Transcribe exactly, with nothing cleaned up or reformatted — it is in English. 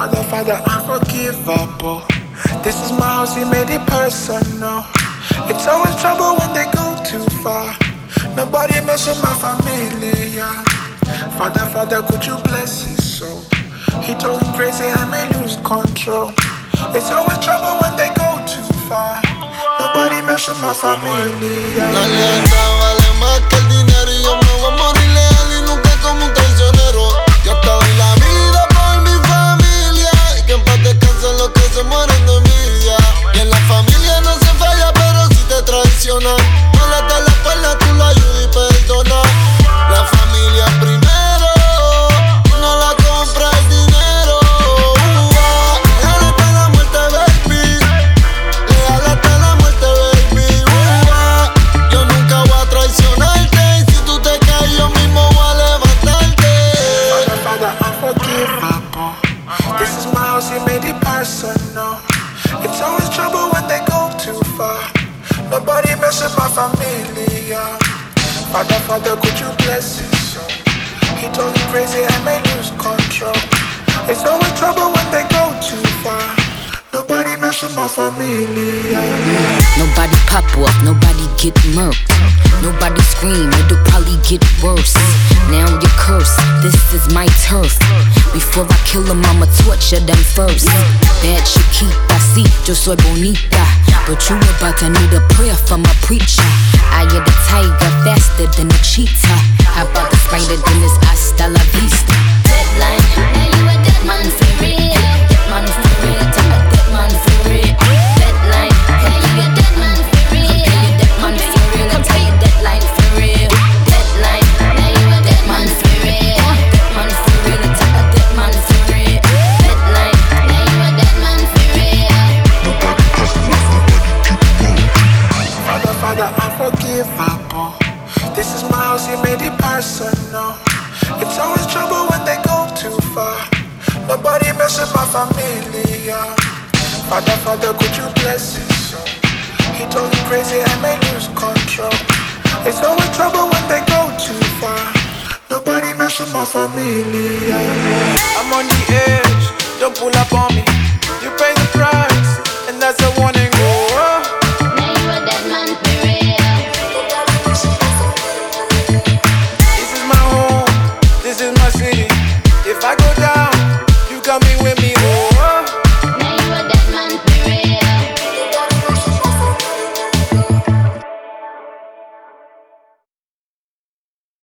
Father, Father, unforgivable. This is my house, he made it personal. It's always trouble when they go too far. Nobody mess with my family, yeah. Father, Father, could you bless his soul? He told me crazy, I may lose control. It's always trouble when they go too far. Nobody mess with my family, yeah. La lealtad vale más que el dinero y yo me voy a morir leal y nunca como un traicionero. Yo te doy la vida por mi familia y que en paz descansen los que se mueren de envidia. Y en la familia no se falla, pero si te traicionan, no le das la espalda, tú lo ayudas y perdonas. La familia primero, no la compra el dinero. Uh, leal hasta la muerte, baby. Leal hasta la muerte, baby. Uh, yo nunca voy a traicionarte y si tú te caes yo mismo voy a levantarte. Father, Father, unforgivable. This is my house, he made it personal. It's always trouble when they go too far. Nobody mess with my family, yeah. Father, Father, could you bless his soul? He told me crazy, I may lose control. It's always trouble when they go too far. Nobody mess with my family, yeah. Nobody pop off, nobody get murked. Nobody scream, it'll probably get worse. Now you're cursed, this is my turf. Before I kill them, I'ma torture them first. Bad chiquita, sí, yo soy bonita. But you about to need a prayer from a preacher. I am the tiger, faster than a cheetah. How about the spider, then it's hasta la vista. Deadline, now you a dead man for real. Dead man for real, tell a dead man for real. Deadline, now you a dead man for real. You dead man for real, I tell you deadline for real. Deadline, now you a dead man for real. Dead man for real, I tell a dead man for real. Deadline, now you a dead man for real. Father, Father, unforgivable. This is my house, he made it personal. It's always trouble when they go too far. Nobody mess with my family, yeah. Father, Father, could you bless his soul? He told me crazy, I may lose control. It's always trouble when they go too far. Nobody mess with my family, yeah. I'm on the edge, don't pull up on me. You pay the price, and that's a warning. Oh. Now you a dead man for real. This is my home, this is my city. If I go down, you coming with me.